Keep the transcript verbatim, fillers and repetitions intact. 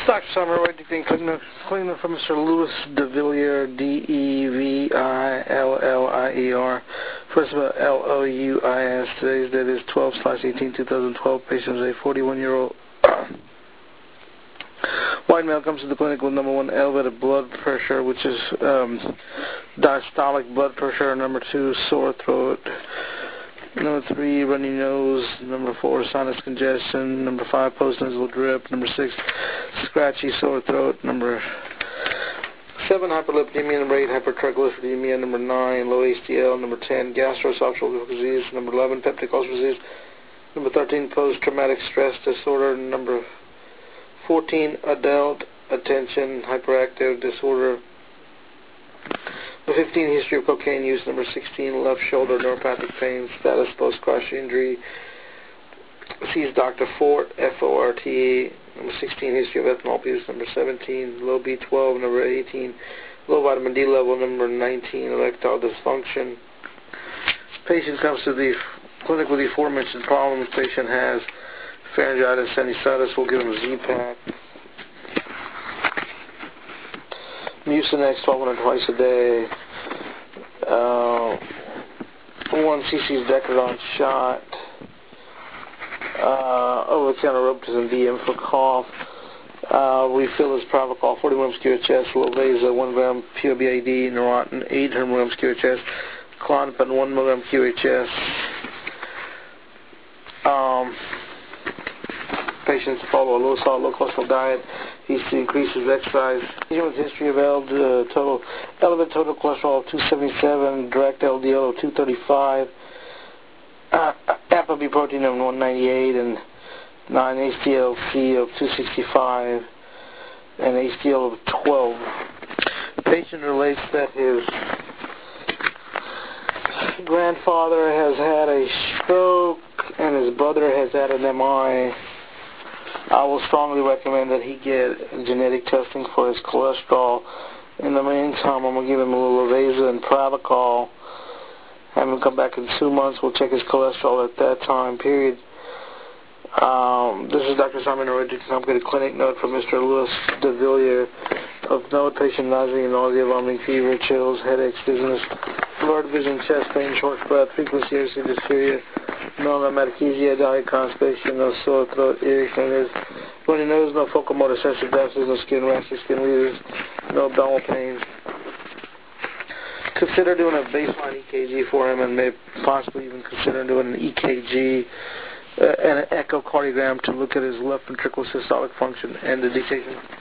Doctor Summer, Waiting Cleaner from Mister Louis DeVillier, D E V I L L I E R. First of all, L O U I S. Today's date is twelve slash eighteen, two thousand twelve. Patient is a forty-one-year-old white male. Comes to the clinic with number one, elevated blood pressure, which is um, diastolic blood pressure. Number two, sore throat. Number three, runny nose. Number four, sinus congestion. Number five, postnasal drip. Number six, scratchy sore throat. Number seven, hyperlipidemia. Number eight, hypertriglyceridemia. Number nine, low H D L. Number ten, gastroesophageal disease. Number eleven, peptic ulcer disease. Number thirteen, post-traumatic stress disorder. Number fourteen, adult attention hyperactive disorder. Number fifteen, history of cocaine use. Number sixteen, left shoulder neuropathic pain. Status post-crash injury. Sees Doctor Fort, F O R T E. Number sixteen, history of ethanol abuse. Number seventeen, low B twelve. Number eighteen, low vitamin D level. Number nineteen, erectile dysfunction. Patient comes to the clinic with the aforementioned problem. The patient has pharyngitis, sinusitis. We'll give him Z-Pak. Mucinex twelve hundred twice a day. Uh, one C C Decadron shot. Uh, over-the-counter Robitussin D M for cough. Uh, refill is Pravachol forty milligrams Q H S. Loveza one gram P O B I D. Neurontin eight hundred milligrams Q H S. Klonopin one milligram Q H S. Um, patients follow a low salt, low cholesterol diet. He increases exercise. Patient with history of L, uh, total, elevated total cholesterol of two seventy-seven, direct L D L of two thirty-five, uh, ApoB protein of one ninety-eight, and nine H D L C of two sixty-five, and H D L of twelve. The patient relates that his grandfather has had a stroke and his brother has had an M I. I will strongly recommend that he get genetic testing for his cholesterol. In the meantime, I'm going to give him a little Loveza and Pravachol. Have him come back in two months. We'll check his cholesterol at that time period. Um, this is Doctor Simon Original. I'm going to clinic note from Mister Louis DeVillier. Of note, patient nausea, nausea, vomiting, fever, chills, headaches, dizziness, blurred vision, chest pain, short breath, frequency, irritability, dysphoria, no hematochezia, diet, constipation, no sore throat, irritation, runny nose, no focal motor sensitive deficits, no skin rashes, skin lesions, no abdominal pain. Consider doing a baseline E K G for him and maybe possibly even consider doing an E K G uh, and an echocardiogram to look at his left ventricular systolic function and the dictation.